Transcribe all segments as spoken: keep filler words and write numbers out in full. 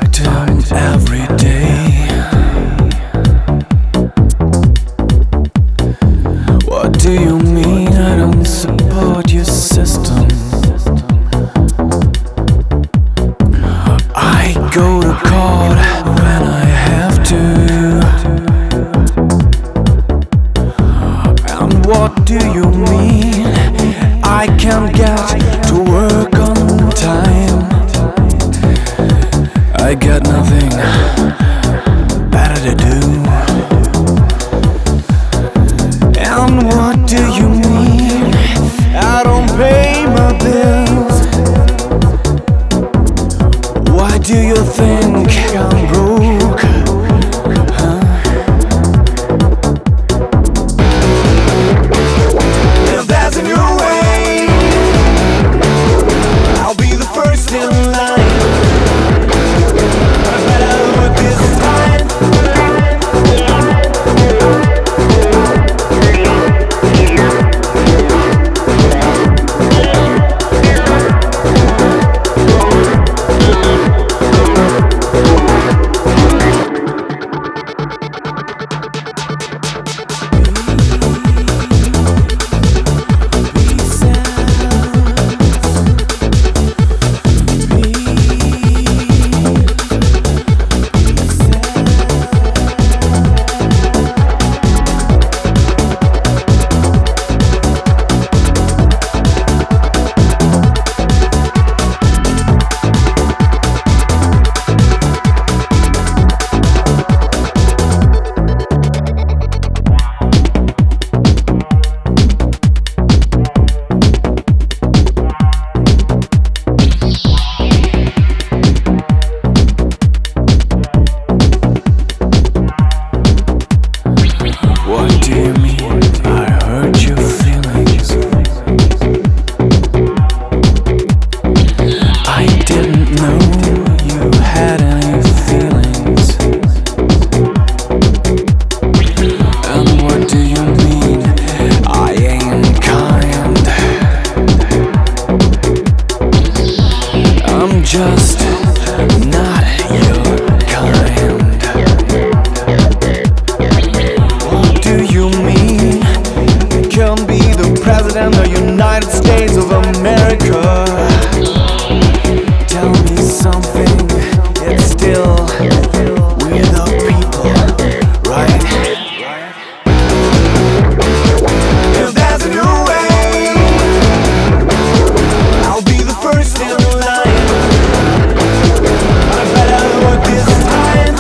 fighting every day. What do you mean I don't support your system? I go to court when I have to. And what do you mean I can't get to work on time? I got nothing better to do. And what do you mean I don't pay my bills? Why do you think I'm broke? Huh? If there's a new way, I'll be the first in line. I better do it this time. What do you mean I hurt your feelings? I didn't know you had any feelings. And what do you mean I ain't kind? I'm just not your kind. Can be the president of the United States of America. Tell me something, it's still we're the people, right? If there's a new way, I'll be the first in line. I better do it this time.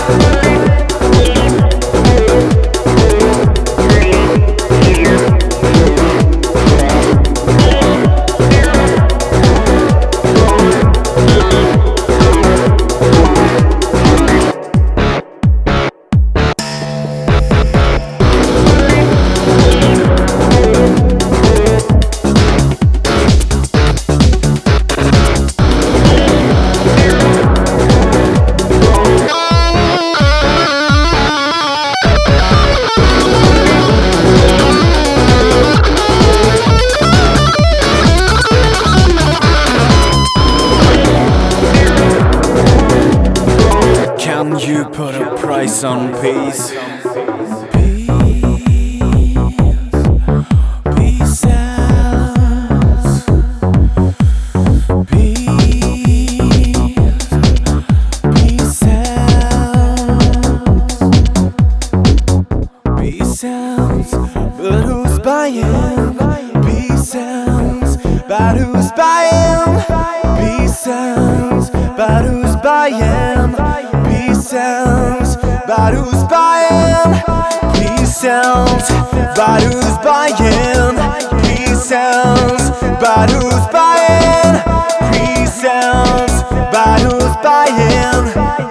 Can you put a price on peace? Peace, peace out. Peace, peace out. Peace out, but who's buying? Peace out, but who's buying? Peace out, but who's buying? Peace out, but who's buying? Peace out, but who's buying? Peace out, but who's buying? Peace out, but who's buying?